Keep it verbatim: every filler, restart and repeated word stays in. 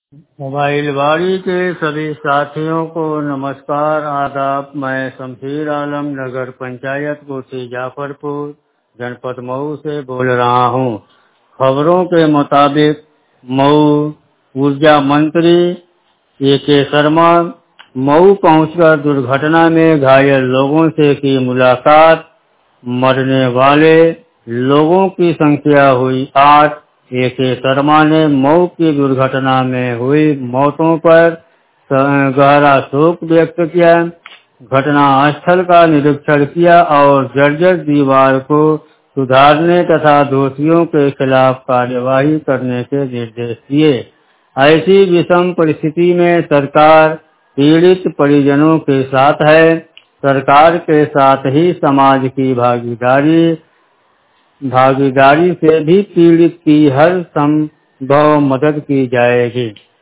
Mobile बाड़ी के सभी साथियों को नमस्कार, आदाब। मैं शमशीर आलम नगर पंचायत कोठी जाफरपुर जनपद मऊ से बोल रहा हूँ। खबरों के मुताबिक मऊ ऊर्जा मंत्री ए के शर्मा मऊ पहुंचकर दुर्घटना में घायल लोगों से की मुलाकात। मरने वाले लोगों की संख्या हुई आठ। ए के शर्मा ने मऊ की दुर्घटना में हुई मौतों पर गहरा शोक व्यक्त किया, घटना स्थल का निरीक्षण किया और जर्जर दीवार को सुधारने तथा दोषियों के खिलाफ कार्यवाही करने के निर्देश दिए। ऐसी विषम परिस्थिति में सरकार पीड़ित परिजनों के साथ है। सरकार के साथ ही समाज की भागीदारी भागीदारी से भी पीड़ित की हर संभव मदद की जाएगी।